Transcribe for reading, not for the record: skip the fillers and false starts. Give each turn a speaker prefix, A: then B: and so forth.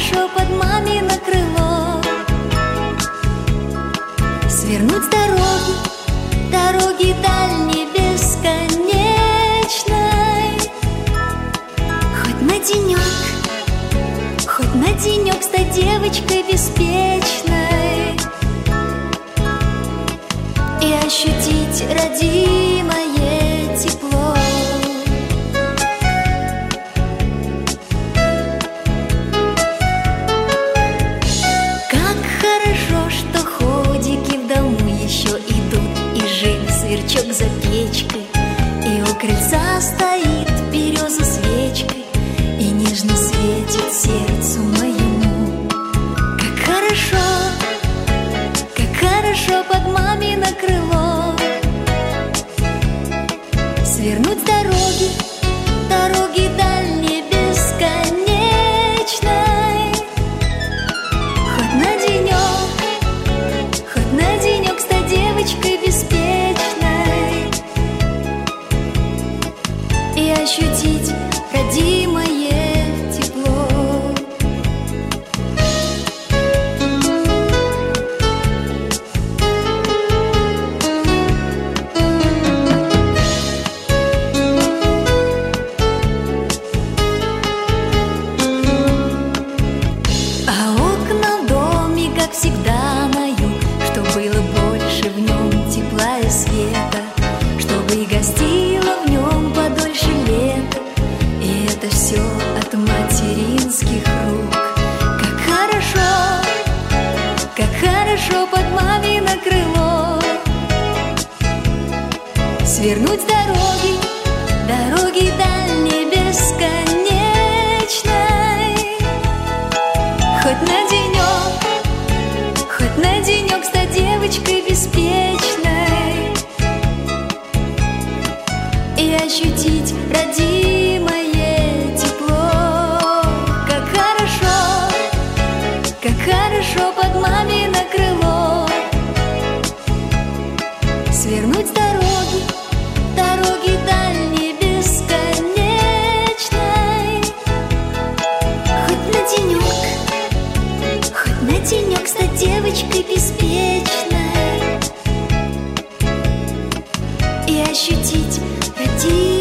A: хорошо под мамино крыло. Свернуть с дороги, дороги дальней бесконечной. Хоть на денек стать девочкой беспечной и ощутить родимое тепло. Как хорошо, что ходики в дому еще идут, и жив сверчок за печкой, и у крыльца стоит береза свечкой, и нежно светит сердцу моему. Как хорошо под мамино крыло. Свернуть с дороги, дороги дальней бесконечной. Хоть на денек стать девочкой беспечной и ощутить родимое тепло. А окна в доме, как всегда, на юг, чтоб было больше в нем тепла и света, чтобы и гостило в нем подольше лета. И это все от материнских рук. Как хорошо под мамино крыло. Свернуть с дороги, дороги дальней бесконечной. Хоть на денек стать девочкой беспечной и ощутить родимое тепло. Как хорошо под мамино крыло. Свернуть с дороги, дороги дальней бесконечной. Хоть на денек стать девочкой беспечной и ощутить родимое